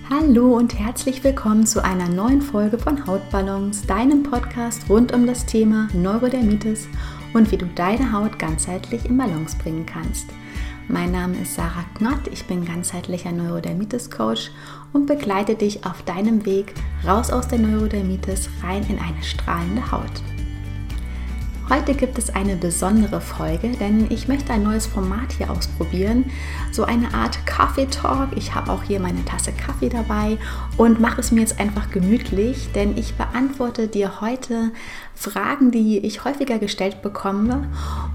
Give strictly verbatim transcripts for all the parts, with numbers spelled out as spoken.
Hallo und herzlich willkommen zu einer neuen Folge von Hautbalance, deinem Podcast rund um das Thema Neurodermitis und wie du deine Haut ganzheitlich in Balance bringen kannst. Mein Name ist Sarah Knott, ich bin ganzheitlicher Neurodermitis-Coach und begleite dich auf deinem Weg raus aus der Neurodermitis rein in eine strahlende Haut. Heute gibt es eine besondere Folge, denn ich möchte ein neues Format hier ausprobieren, so eine Art Kaffee-Talk. Ich habe auch hier meine Tasse Kaffee dabei und mache es mir jetzt einfach gemütlich, denn ich beantworte dir heute Fragen, die ich häufiger gestellt bekomme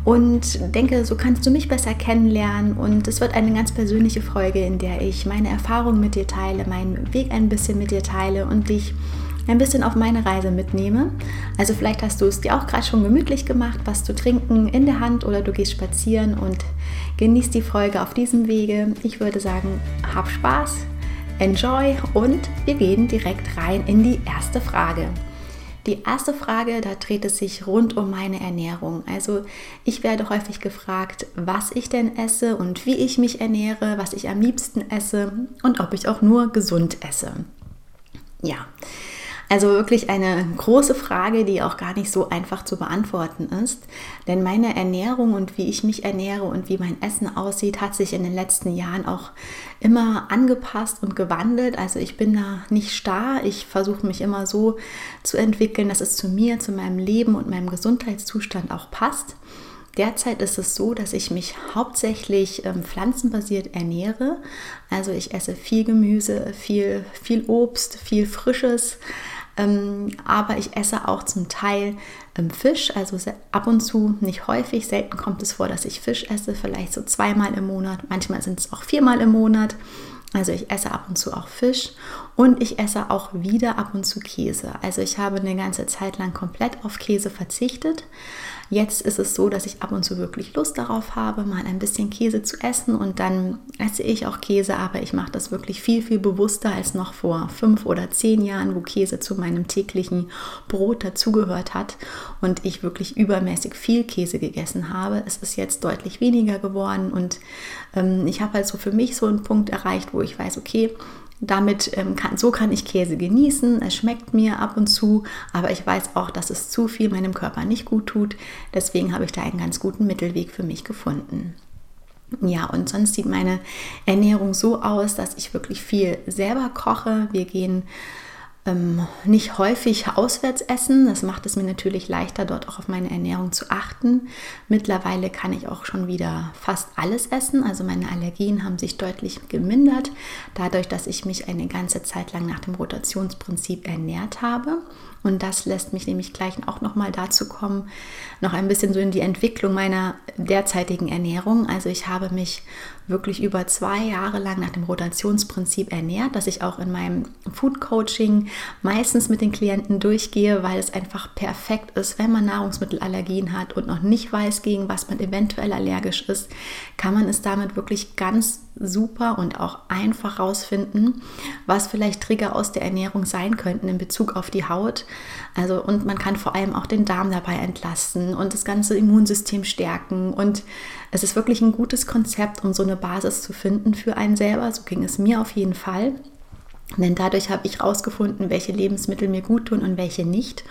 und denke, so kannst du mich besser kennenlernen und es wird eine ganz persönliche Folge, in der ich meine Erfahrungen mit dir teile, meinen Weg ein bisschen mit dir teile und dich ein bisschen auf meine Reise mitnehme. Also vielleicht hast du es dir auch gerade schon gemütlich gemacht, was zu trinken in der Hand oder du gehst spazieren und genießt die Folge auf diesem Wege. Ich würde sagen, hab Spaß, enjoy und wir gehen direkt rein in die erste Frage. Die erste Frage, da dreht es sich rund um meine Ernährung. Also ich werde häufig gefragt, was ich denn esse und wie ich mich ernähre, was ich am liebsten esse und ob ich auch nur gesund esse. Ja, also wirklich eine große Frage, die auch gar nicht so einfach zu beantworten ist. Denn meine Ernährung und wie ich mich ernähre und wie mein Essen aussieht, hat sich in den letzten Jahren auch immer angepasst und gewandelt. Also ich bin da nicht starr. Ich versuche mich immer so zu entwickeln, dass es zu mir, zu meinem Leben und meinem Gesundheitszustand auch passt. Derzeit ist es so, dass ich mich hauptsächlich ähm, pflanzenbasiert ernähre. Also ich esse viel Gemüse, viel, viel Obst, viel Frisches. Ähm, aber ich esse auch zum Teil ähm, Fisch, also ab und zu, nicht häufig, selten kommt es vor, dass ich Fisch esse, vielleicht so zweimal im Monat, manchmal sind es auch viermal im Monat. Also ich esse ab und zu auch Fisch und ich esse auch wieder ab und zu Käse. Also ich habe eine ganze Zeit lang komplett auf Käse verzichtet. Jetzt ist es so, dass ich ab und zu wirklich Lust darauf habe, mal ein bisschen Käse zu essen und dann esse ich auch Käse, aber ich mache das wirklich viel, viel bewusster als noch vor fünf oder zehn Jahren, wo Käse zu meinem täglichen Brot dazugehört hat und ich wirklich übermäßig viel Käse gegessen habe. Es ist jetzt deutlich weniger geworden und ähm, ich habe also für mich so einen Punkt erreicht, wo ich weiß, okay, Damit ähm, kann, so kann ich Käse genießen, es schmeckt mir ab und zu, aber ich weiß auch, dass es zu viel meinem Körper nicht gut tut. Deswegen habe ich da einen ganz guten Mittelweg für mich gefunden. Ja, und sonst sieht meine Ernährung so aus, dass ich wirklich viel selber koche. Wir gehen Ähm, nicht häufig auswärts essen. Das macht es mir natürlich leichter, dort auch auf meine Ernährung zu achten. Mittlerweile kann ich auch schon wieder fast alles essen. Also meine Allergien haben sich deutlich gemindert, dadurch, dass ich mich eine ganze Zeit lang nach dem Rotationsprinzip ernährt habe. Und das lässt mich nämlich gleich auch nochmal dazu kommen, noch ein bisschen so in die Entwicklung meiner derzeitigen Ernährung. Also ich habe mich wirklich über zwei Jahre lang nach dem Rotationsprinzip ernährt, dass ich auch in meinem Food Coaching meistens mit den Klienten durchgehe, weil es einfach perfekt ist, wenn man Nahrungsmittelallergien hat und noch nicht weiß, gegen was man eventuell allergisch ist, kann man es damit wirklich ganz super und auch einfach rausfinden, was vielleicht Trigger aus der Ernährung sein könnten in Bezug auf die Haut. Also und man kann vor allem auch den Darm dabei entlasten und das ganze Immunsystem stärken und es ist wirklich ein gutes Konzept, um so eine Basis zu finden für einen selber. So ging es mir auf jeden Fall, denn dadurch habe ich herausgefunden, welche Lebensmittel mir gut tun und welche nicht.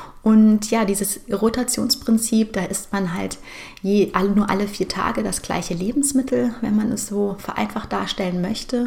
Und ja, dieses Rotationsprinzip, da isst man halt je, nur alle vier Tage das gleiche Lebensmittel, wenn man es so vereinfacht darstellen möchte.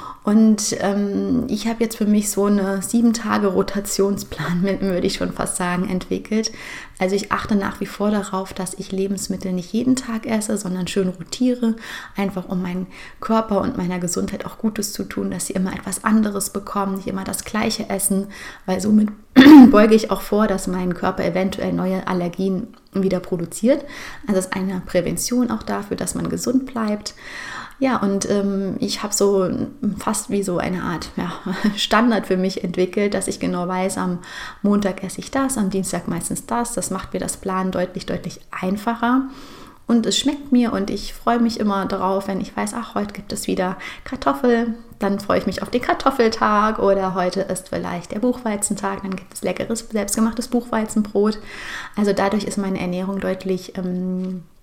Und ähm, ich habe jetzt für mich so eine sieben Tage Rotationsplan, würde ich schon fast sagen, entwickelt. Also ich achte nach wie vor darauf, dass ich Lebensmittel nicht jeden Tag esse, sondern schön rotiere, einfach um meinem Körper und meiner Gesundheit auch Gutes zu tun, dass sie immer etwas anderes bekommen, nicht immer das Gleiche essen, weil somit beuge ich auch vor, dass mein Körper eventuell neue Allergien wieder produziert. Also es ist eine Prävention auch dafür, dass man gesund bleibt. Ja, und ähm, ich habe so fast wie so eine Art ja, Standard für mich entwickelt, dass ich genau weiß, am Montag esse ich das, am Dienstag meistens das. Das macht mir das Planen deutlich, deutlich einfacher. Und es schmeckt mir und ich freue mich immer darauf, wenn ich weiß, ach, heute gibt es wieder Kartoffel, dann freue ich mich auf den Kartoffeltag oder heute ist vielleicht der Buchweizentag, dann gibt es leckeres, selbstgemachtes Buchweizenbrot. Also dadurch ist meine Ernährung deutlich ähm,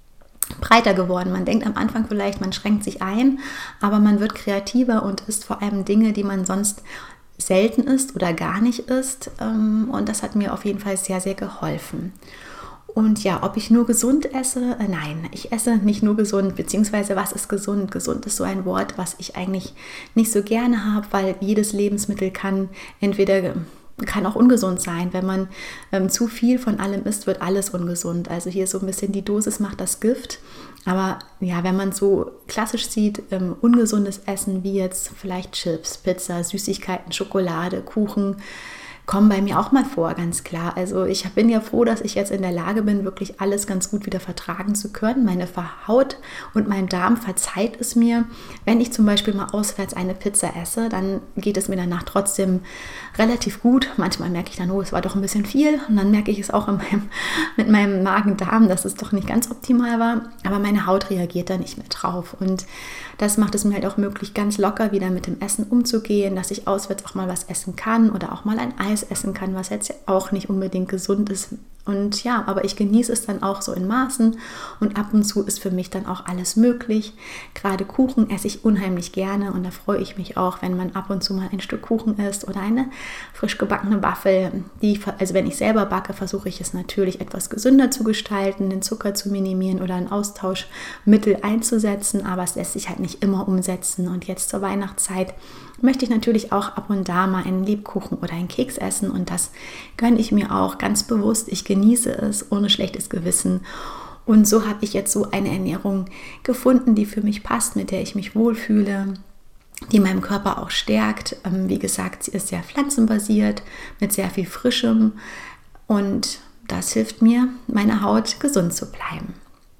breiter geworden. Man denkt am Anfang vielleicht, man schränkt sich ein, aber man wird kreativer und isst vor allem Dinge, die man sonst selten isst oder gar nicht isst. Und das hat mir auf jeden Fall sehr, sehr geholfen. Und ja, ob ich nur gesund esse? Nein, ich esse nicht nur gesund, beziehungsweise was ist gesund? Gesund ist so ein Wort, was ich eigentlich nicht so gerne habe, weil jedes Lebensmittel kann entweder kann auch ungesund sein. Wenn man ähm, zu viel von allem isst, wird alles ungesund. Also hier ist so ein bisschen die Dosis macht das Gift. Aber ja, wenn man so klassisch sieht, ähm, ungesundes Essen wie jetzt vielleicht Chips, Pizza, Süßigkeiten, Schokolade, Kuchen, kommen bei mir auch mal vor, ganz klar. Also ich bin ja froh, dass ich jetzt in der Lage bin, wirklich alles ganz gut wieder vertragen zu können. Meine Haut und mein Darm verzeiht es mir. Wenn ich zum Beispiel mal auswärts eine Pizza esse, dann geht es mir danach trotzdem relativ gut. Manchmal merke ich dann, oh, es war doch ein bisschen viel. Und dann merke ich es auch in meinem, mit meinem Magen-Darm, dass es doch nicht ganz optimal war. Aber meine Haut reagiert da nicht mehr drauf. Und das macht es mir halt auch möglich, ganz locker wieder mit dem Essen umzugehen, dass ich auswärts auch mal was essen kann oder auch mal ein Eis essen kann, was jetzt ja auch nicht unbedingt gesund ist. Und ja, aber ich genieße es dann auch so in Maßen und ab und zu ist für mich dann auch alles möglich. Gerade Kuchen esse ich unheimlich gerne und da freue ich mich auch, wenn man ab und zu mal ein Stück Kuchen isst oder eine frisch gebackene Waffel. Die, also wenn ich selber backe, versuche ich es natürlich etwas gesünder zu gestalten, den Zucker zu minimieren oder ein Austauschmittel einzusetzen, aber es lässt sich halt nicht immer umsetzen. Und jetzt zur Weihnachtszeit möchte ich natürlich auch ab und da mal einen Lebkuchen oder einen Keks essen und das gönne ich mir auch ganz bewusst. Ich genieße es ohne schlechtes Gewissen und so habe ich jetzt so eine Ernährung gefunden, die für mich passt, mit der ich mich wohlfühle, die meinem Körper auch stärkt. Wie gesagt, sie ist sehr pflanzenbasiert, mit sehr viel Frischem und das hilft mir, meine Haut gesund zu bleiben.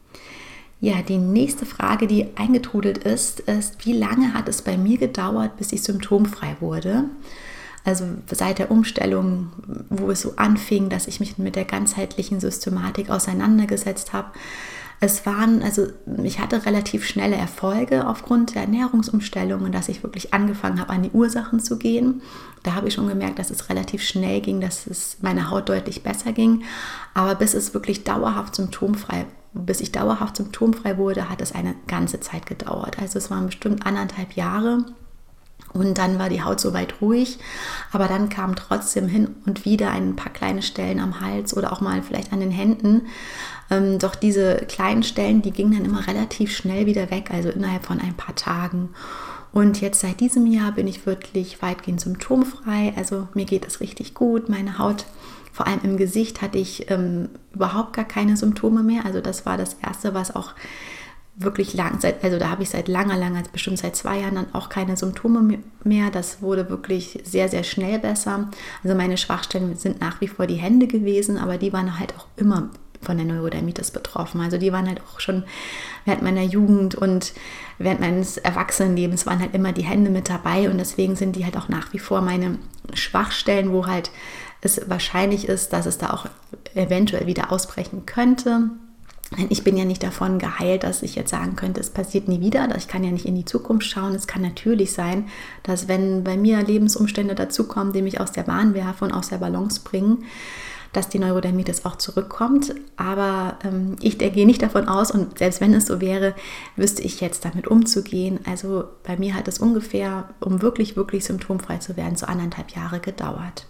Ja, die nächste Frage, die eingetrudelt ist, ist, wie lange hat es bei mir gedauert, bis ich symptomfrei wurde? Also seit der Umstellung, wo es so anfing, dass ich mich mit der ganzheitlichen Systematik auseinandergesetzt habe. Es waren, also ich hatte relativ schnelle Erfolge aufgrund der Ernährungsumstellung und dass ich wirklich angefangen habe, an die Ursachen zu gehen. Da habe ich schon gemerkt, dass es relativ schnell ging, dass es meiner Haut deutlich besser ging. Aber bis es wirklich dauerhaft symptomfrei Bis ich dauerhaft symptomfrei wurde, hat es eine ganze Zeit gedauert. Also es waren bestimmt anderthalb Jahre und dann war die Haut soweit ruhig. Aber dann kamen trotzdem hin und wieder ein paar kleine Stellen am Hals oder auch mal vielleicht an den Händen. Ähm, doch diese kleinen Stellen, die gingen dann immer relativ schnell wieder weg, also innerhalb von ein paar Tagen. Und jetzt seit diesem Jahr bin ich wirklich weitgehend symptomfrei. Also mir geht es richtig gut. Meine Haut, vor allem im Gesicht, hatte ich ähm, überhaupt gar keine Symptome mehr. Also das war das Erste, was auch wirklich lang, seit, also da habe ich seit langer, langer, bestimmt seit zwei Jahren dann auch keine Symptome mehr. Das wurde wirklich sehr, sehr schnell besser. Also meine Schwachstellen sind nach wie vor die Hände gewesen, aber die waren halt auch immer von der Neurodermitis betroffen. Also die waren halt auch schon während meiner Jugend und während meines Erwachsenenlebens waren halt immer die Hände mit dabei und deswegen sind die halt auch nach wie vor meine Schwachstellen, wo halt es wahrscheinlich ist, dass es da auch eventuell wieder ausbrechen könnte. Denn ich bin ja nicht davon geheilt, dass ich jetzt sagen könnte, es passiert nie wieder. Ich kann ja nicht in die Zukunft schauen. Es kann natürlich sein, dass wenn bei mir Lebensumstände dazukommen, die mich aus der Bahn werfen und aus der Balance bringen, dass die Neurodermitis auch zurückkommt. Aber ähm, ich gehe nicht davon aus und selbst wenn es so wäre, wüsste ich jetzt damit umzugehen. Also bei mir hat es ungefähr, um wirklich, wirklich symptomfrei zu werden, so anderthalb Jahre gedauert.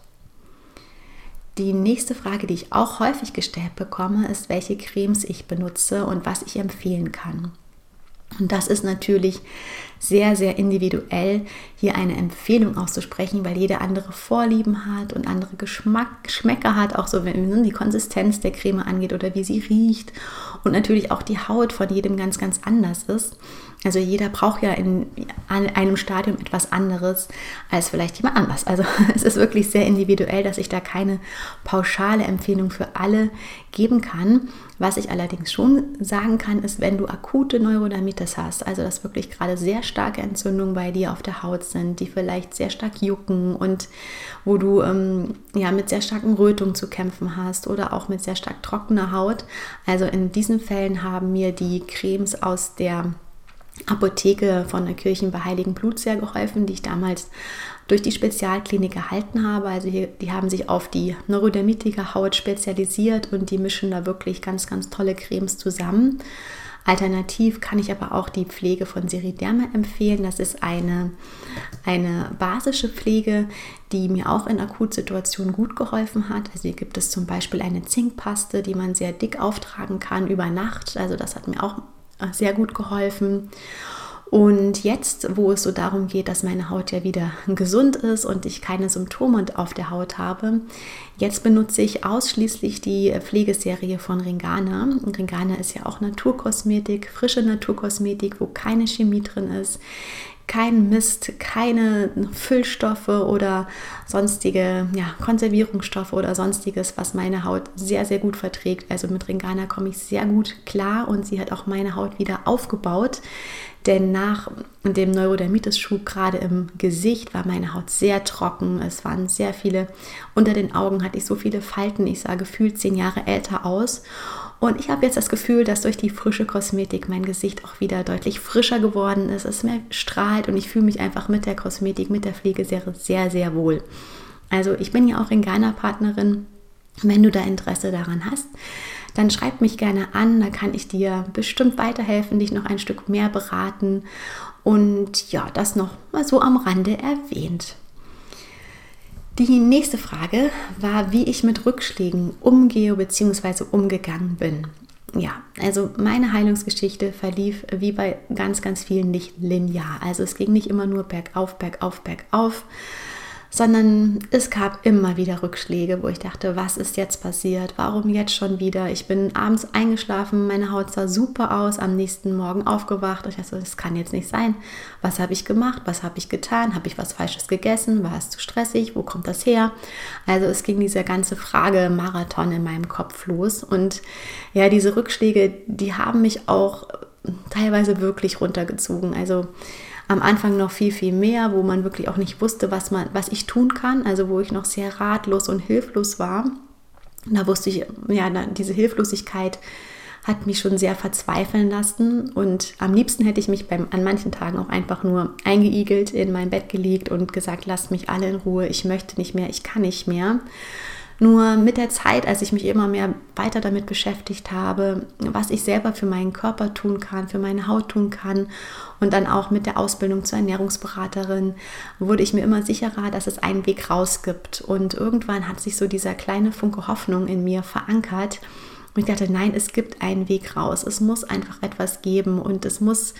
Die nächste Frage, die ich auch häufig gestellt bekomme, ist, welche Cremes ich benutze und was ich empfehlen kann. Und das ist natürlich sehr, sehr individuell, hier eine Empfehlung auszusprechen, weil jeder andere Vorlieben hat und andere Geschmack, Geschmäcker hat, auch so wenn die Konsistenz der Creme angeht oder wie sie riecht und natürlich auch die Haut von jedem ganz, ganz anders ist. Also jeder braucht ja in einem Stadium etwas anderes als vielleicht jemand anders. Also es ist wirklich sehr individuell, dass ich da keine pauschale Empfehlung für alle geben kann. Was ich allerdings schon sagen kann, ist, wenn du akute Neurodermitis hast, also dass wirklich gerade sehr starke Entzündungen bei dir auf der Haut sind, die vielleicht sehr stark jucken und wo du ähm, ja mit sehr starken Rötungen zu kämpfen hast oder auch mit sehr stark trockener Haut. Also in diesen Fällen haben mir die Cremes aus der Apotheke von der Kirchen bei Heiligen Blut sehr geholfen, die ich damals durch die Spezialklinik erhalten habe. Also hier, die haben sich auf die Neurodermitiker Haut spezialisiert und die mischen da wirklich ganz, ganz tolle Cremes zusammen. Alternativ kann ich aber auch die Pflege von Seriderma empfehlen. Das ist eine, eine basische Pflege, die mir auch in Akutsituationen gut geholfen hat. Also hier gibt es zum Beispiel eine Zinkpaste, die man sehr dick auftragen kann über Nacht. Also das hat mir auch sehr gut geholfen. Und jetzt, wo es so darum geht, dass meine Haut ja wieder gesund ist und ich keine Symptome auf der Haut habe, jetzt benutze ich ausschließlich die Pflegeserie von Ringana. Ringana ist ja auch Naturkosmetik, frische Naturkosmetik, wo keine Chemie drin ist, kein Mist, keine Füllstoffe oder sonstige ja, Konservierungsstoffe oder sonstiges, was meine Haut sehr, sehr gut verträgt. Also mit Ringana komme ich sehr gut klar und sie hat auch meine Haut wieder aufgebaut. Denn nach dem Neurodermitis-Schub gerade im Gesicht war meine Haut sehr trocken. Es waren sehr viele, unter den Augen hatte ich so viele Falten. Ich sah gefühlt zehn Jahre älter aus. Und ich habe jetzt das Gefühl, dass durch die frische Kosmetik mein Gesicht auch wieder deutlich frischer geworden ist. Es mehr strahlt und ich fühle mich einfach mit der Kosmetik, mit der Pflegeserie sehr, sehr wohl. Also ich bin ja auch Ringana-Partnerin. Wenn du da Interesse daran hast, dann schreib mich gerne an, da kann ich dir bestimmt weiterhelfen, dich noch ein Stück mehr beraten und ja, das noch mal so am Rande erwähnt. Die nächste Frage war, wie ich mit Rückschlägen umgehe bzw. umgegangen bin. Ja, also meine Heilungsgeschichte verlief wie bei ganz, ganz vielen nicht linear. Also es ging nicht immer nur bergauf, bergauf, bergauf, sondern es gab immer wieder Rückschläge, wo ich dachte, was ist jetzt passiert? Warum jetzt schon wieder? Ich bin abends eingeschlafen, meine Haut sah super aus, am nächsten Morgen aufgewacht. Ich dachte, das kann jetzt nicht sein. Was habe ich gemacht? Was habe ich getan? Habe ich was Falsches gegessen? War es zu stressig? Wo kommt das her? Also es ging dieser ganze Frage-Marathon in meinem Kopf los. Und ja, diese Rückschläge, die haben mich auch teilweise wirklich runtergezogen. Also am Anfang noch viel, viel mehr, wo man wirklich auch nicht wusste, was man, was ich tun kann, also wo ich noch sehr ratlos und hilflos war. Da wusste ich, ja, diese Hilflosigkeit hat mich schon sehr verzweifeln lassen und am liebsten hätte ich mich beim, an manchen Tagen auch einfach nur eingeigelt, in mein Bett gelegt und gesagt, lasst mich alle in Ruhe, ich möchte nicht mehr, ich kann nicht mehr. Nur mit der Zeit, als ich mich immer mehr weiter damit beschäftigt habe, was ich selber für meinen Körper tun kann, für meine Haut tun kann und dann auch mit der Ausbildung zur Ernährungsberaterin, wurde ich mir immer sicherer, dass es einen Weg raus gibt. Und irgendwann hat sich so dieser kleine Funke Hoffnung in mir verankert. Und ich dachte, nein, es gibt einen Weg raus. Es muss einfach etwas geben und es muss...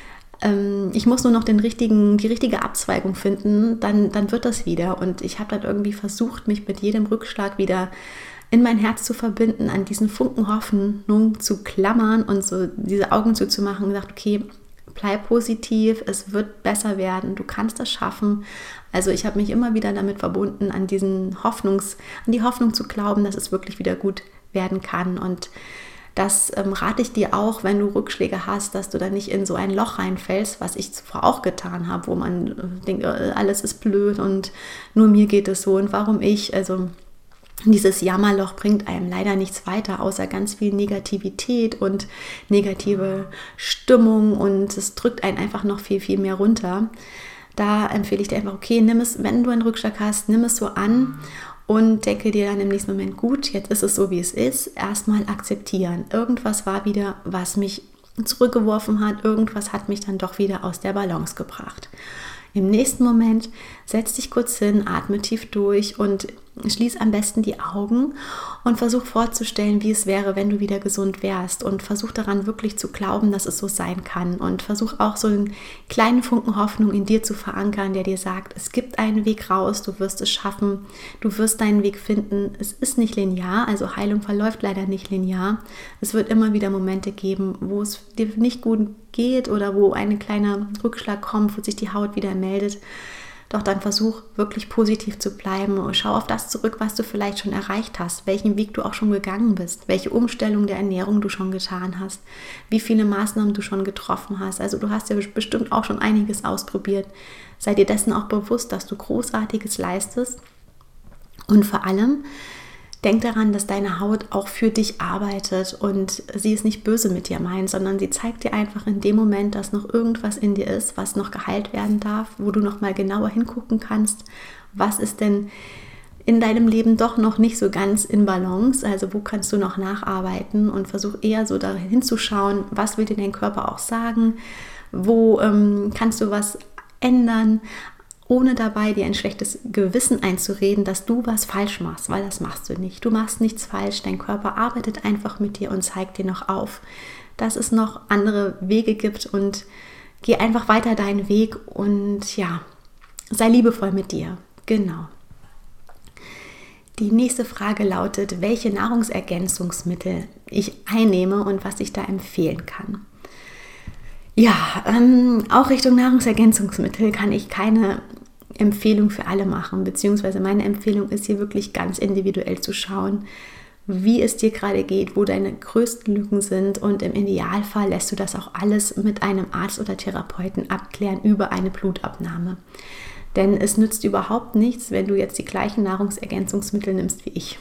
Ich muss nur noch den richtigen, die richtige Abzweigung finden, dann, dann wird das wieder. Und ich habe dann irgendwie versucht, mich mit jedem Rückschlag wieder in mein Herz zu verbinden, an diesen Funken Hoffnung zu klammern und so diese Augen zuzumachen und gesagt, okay, bleib positiv, es wird besser werden, du kannst das schaffen. Also ich habe mich immer wieder damit verbunden, an diesen Hoffnungs, an die Hoffnung zu glauben, dass es wirklich wieder gut werden kann. Und das ähm, rate ich dir auch, wenn du Rückschläge hast, dass du da nicht in so ein Loch reinfällst, was ich zuvor auch getan habe, wo man äh, denkt, äh, alles ist blöd und nur mir geht es so und warum ich. Also dieses Jammerloch bringt einem leider nichts weiter, außer ganz viel Negativität und negative Stimmung und es drückt einen einfach noch viel, viel mehr runter. Da empfehle ich dir einfach, okay, nimm es, wenn du einen Rückschlag hast, nimm es so an und denke dir dann im nächsten Moment, gut, jetzt ist es so, wie es ist, erstmal akzeptieren. Irgendwas war wieder, was mich zurückgeworfen hat, irgendwas hat mich dann doch wieder aus der Balance gebracht. Im nächsten Moment setz dich kurz hin, atme tief durch und schließ am besten die Augen und versuch vorzustellen, wie es wäre, wenn du wieder gesund wärst und versuch daran wirklich zu glauben, dass es so sein kann und versuch auch so einen kleinen Funken Hoffnung in dir zu verankern, der dir sagt, es gibt einen Weg raus, du wirst es schaffen, du wirst deinen Weg finden. Es ist nicht linear, also Heilung verläuft leider nicht linear. Es wird immer wieder Momente geben, wo es dir nicht gut geht oder wo ein kleiner Rückschlag kommt, wo sich die Haut wieder meldet. Doch dann versuch wirklich positiv zu bleiben und schau auf das zurück, was du vielleicht schon erreicht hast, welchen Weg du auch schon gegangen bist, welche Umstellung der Ernährung du schon getan hast, wie viele Maßnahmen du schon getroffen hast. Also du hast ja bestimmt auch schon einiges ausprobiert. Sei dir dessen auch bewusst, dass du Großartiges leistest und vor allem denk daran, dass deine Haut auch für dich arbeitet und sie ist nicht böse mit dir meint, sondern sie zeigt dir einfach in dem Moment, dass noch irgendwas in dir ist, was noch geheilt werden darf, wo du noch mal genauer hingucken kannst, was ist denn in deinem Leben doch noch nicht so ganz in Balance, also wo kannst du noch nacharbeiten, und versuch eher so dahin zu schauen, was will dir dein Körper auch sagen, wo ähm, kannst du was ändern, ohne dabei dir ein schlechtes Gewissen einzureden, dass du was falsch machst, weil das machst du nicht. Du machst nichts falsch, dein Körper arbeitet einfach mit dir und zeigt dir noch auf, dass es noch andere Wege gibt, und geh einfach weiter deinen Weg und ja, sei liebevoll mit dir. Genau. Die nächste Frage lautet, welche Nahrungsergänzungsmittel ich einnehme und was ich da empfehlen kann. Ja, ähm, auch Richtung Nahrungsergänzungsmittel kann ich keine Empfehlung für alle machen, beziehungsweise meine Empfehlung ist hier wirklich ganz individuell zu schauen, wie es dir gerade geht, wo deine größten Lücken sind, und im Idealfall lässt du das auch alles mit einem Arzt oder Therapeuten abklären über eine Blutabnahme. Denn es nützt überhaupt nichts, wenn du jetzt die gleichen Nahrungsergänzungsmittel nimmst wie ich,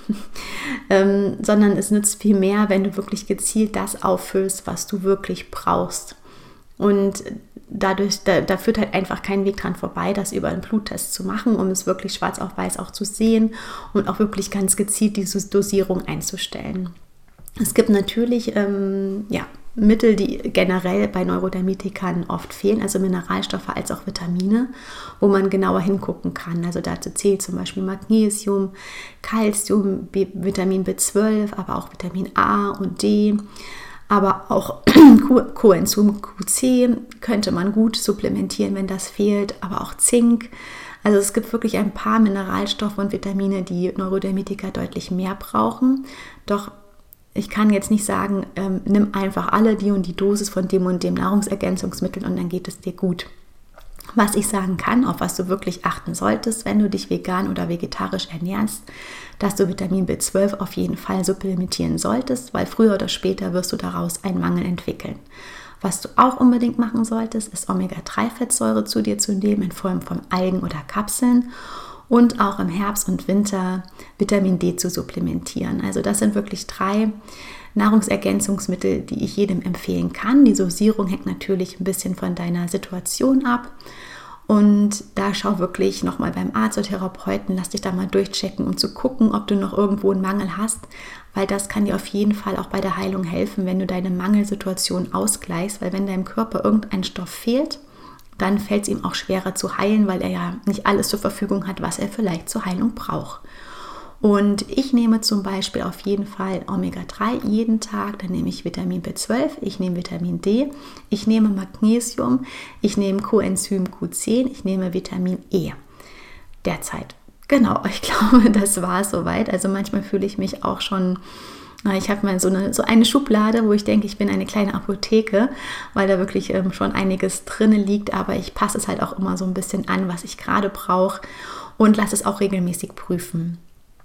ähm, sondern es nützt viel mehr, wenn du wirklich gezielt das auffüllst, was du wirklich brauchst. Und dadurch, da, da führt halt einfach kein Weg dran vorbei, das über einen Bluttest zu machen, um es wirklich schwarz auf weiß auch zu sehen und auch wirklich ganz gezielt diese Dosierung einzustellen. Es gibt natürlich ähm, ja, Mittel, die generell bei Neurodermitikern oft fehlen, also Mineralstoffe als auch Vitamine, wo man genauer hingucken kann. Also dazu zählt zum Beispiel Magnesium, Calcium, B- Vitamin B zwölf, aber auch Vitamin A und D, aber auch Coenzym Q C könnte man gut supplementieren, wenn das fehlt, aber auch Zink. Also es gibt wirklich ein paar Mineralstoffe und Vitamine, die Neurodermitiker deutlich mehr brauchen. Doch ich kann jetzt nicht sagen, ähm, nimm einfach alle die und die Dosis von dem und dem Nahrungsergänzungsmittel und dann geht es dir gut. Was ich sagen kann, auf was du wirklich achten solltest, wenn du dich vegan oder vegetarisch ernährst, dass du Vitamin B zwölf auf jeden Fall supplementieren solltest, weil früher oder später wirst du daraus einen Mangel entwickeln. Was du auch unbedingt machen solltest, ist Omega drei Fettsäure zu dir zu nehmen in Form von Algen oder Kapseln und auch im Herbst und Winter Vitamin D zu supplementieren. Also das sind wirklich drei Nahrungsergänzungsmittel, die ich jedem empfehlen kann. Die Dosierung hängt natürlich ein bisschen von deiner Situation ab. Und da schau wirklich nochmal beim Arzt oder Therapeuten, lass dich da mal durchchecken, um zu gucken, ob du noch irgendwo einen Mangel hast, weil das kann dir auf jeden Fall auch bei der Heilung helfen, wenn du deine Mangelsituation ausgleichst, weil wenn deinem Körper irgendein Stoff fehlt, dann fällt es ihm auch schwerer zu heilen, weil er ja nicht alles zur Verfügung hat, was er vielleicht zur Heilung braucht. Und ich nehme zum Beispiel auf jeden Fall Omega drei jeden Tag, dann nehme ich Vitamin B zwölf, ich nehme Vitamin D, ich nehme Magnesium, ich nehme Coenzym Q zehn, ich nehme Vitamin E derzeit. Genau, ich glaube, das war es soweit. Also manchmal fühle ich mich auch schon, ich habe mal so eine, so eine Schublade, wo ich denke, ich bin eine kleine Apotheke, weil da wirklich ähm, schon einiges drin liegt, aber ich passe es halt auch immer so ein bisschen an, was ich gerade brauche, und lasse es auch regelmäßig prüfen.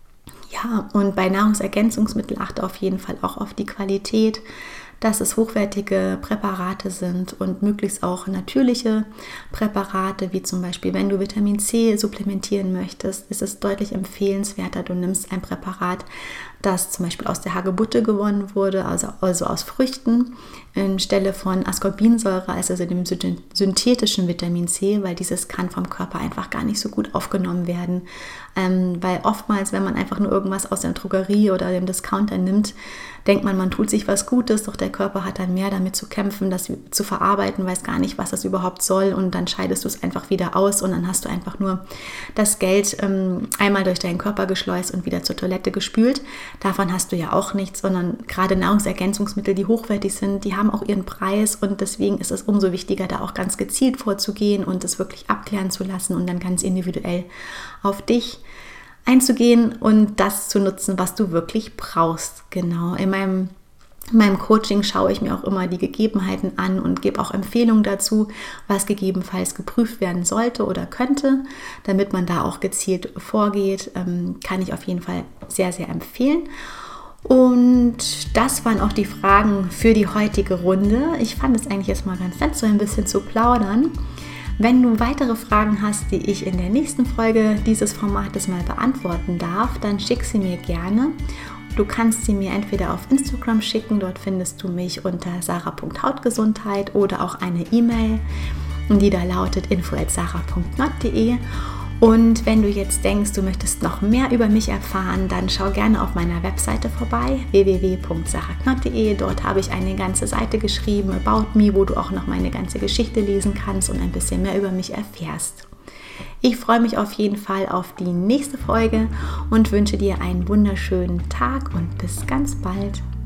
Ja, und bei Nahrungsergänzungsmitteln achte auf jeden Fall auch auf die Qualität, dass es hochwertige Präparate sind und möglichst auch natürliche Präparate, wie zum Beispiel, wenn du Vitamin C supplementieren möchtest, ist es deutlich empfehlenswerter, du nimmst ein Präparat, das zum Beispiel aus der Hagebutte gewonnen wurde, also, also aus Früchten, anstelle von Ascorbinsäure, also dem synthetischen Vitamin C, weil dieses kann vom Körper einfach gar nicht so gut aufgenommen werden, ähm, weil oftmals, wenn man einfach nur irgendwas aus der Drogerie oder dem Discounter nimmt, denkt man, man tut sich was Gutes, doch der Körper hat dann mehr damit zu kämpfen, das zu verarbeiten, weiß gar nicht, was das überhaupt soll, und dann scheidest du es einfach wieder aus und dann hast du einfach nur das Geld ähm, einmal durch deinen Körper geschleust und wieder zur Toilette gespült. Davon hast du ja auch nichts, sondern gerade Nahrungsergänzungsmittel, die hochwertig sind, die haben auch ihren Preis, und deswegen ist es umso wichtiger, da auch ganz gezielt vorzugehen und es wirklich abklären zu lassen und dann ganz individuell auf dich einzugehen und das zu nutzen, was du wirklich brauchst. Genau, in meinem, in meinem Coaching schaue ich mir auch immer die Gegebenheiten an und gebe auch Empfehlungen dazu, was gegebenenfalls geprüft werden sollte oder könnte, damit man da auch gezielt vorgeht, ähm, kann ich auf jeden Fall sehr, sehr empfehlen. Und das waren auch die Fragen für die heutige Runde. Ich fand es eigentlich jetzt mal ganz nett, so ein bisschen zu plaudern. Wenn du weitere Fragen hast, die ich in der nächsten Folge dieses Formates mal beantworten darf, dann schick sie mir gerne. Du kannst sie mir entweder auf Instagram schicken, dort findest du mich unter sarah punkt hautgesundheit, oder auch eine E-Mail, die da lautet info at sarah punkt not punkt de. Und wenn du jetzt denkst, du möchtest noch mehr über mich erfahren, dann schau gerne auf meiner Webseite vorbei, w w w punkt sarah knott punkt d e. Dort habe ich eine ganze Seite geschrieben, About Me, wo du auch noch meine ganze Geschichte lesen kannst und ein bisschen mehr über mich erfährst. Ich freue mich auf jeden Fall auf die nächste Folge und wünsche dir einen wunderschönen Tag und bis ganz bald.